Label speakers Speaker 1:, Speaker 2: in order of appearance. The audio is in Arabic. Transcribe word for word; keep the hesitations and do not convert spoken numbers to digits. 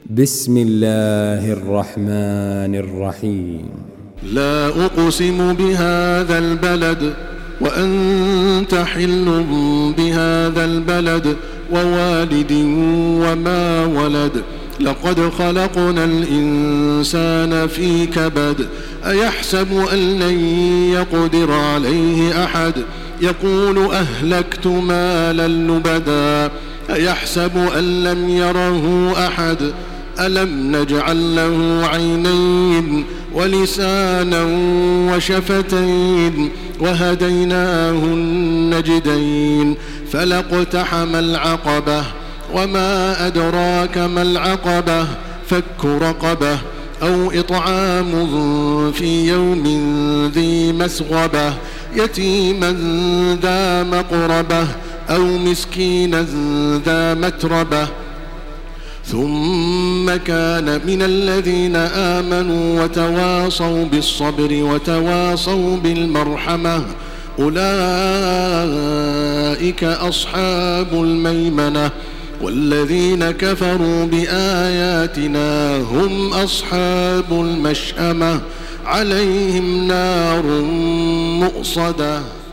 Speaker 1: بسم الله الرحمن الرحيم.
Speaker 2: لا أقسم بهذا البلد وأنت حل بهذا البلد ووالد وما ولد لقد خلقنا الإنسان في كبد أيحسب أن لن يقدر عليه أحد يقول أهلكت مالا لبدا أيحسب أن لم يره أحد ألم نجعل له عينين ولسانا وشفتين وهديناه النجدين فلاقتحم العقبة وما أدراك ما العقبة فك رقبة أو إطعام في يوم ذي مسغبة يتيما ذا مقربة أو مسكينا ذا متربة ثم كان من الذين آمنوا وتواصوا بالصبر وتواصوا بالمرحمة أولئك أصحاب الميمنة والذين كفروا بآياتنا هم أصحاب المشأمة عليهم نار مؤصدة.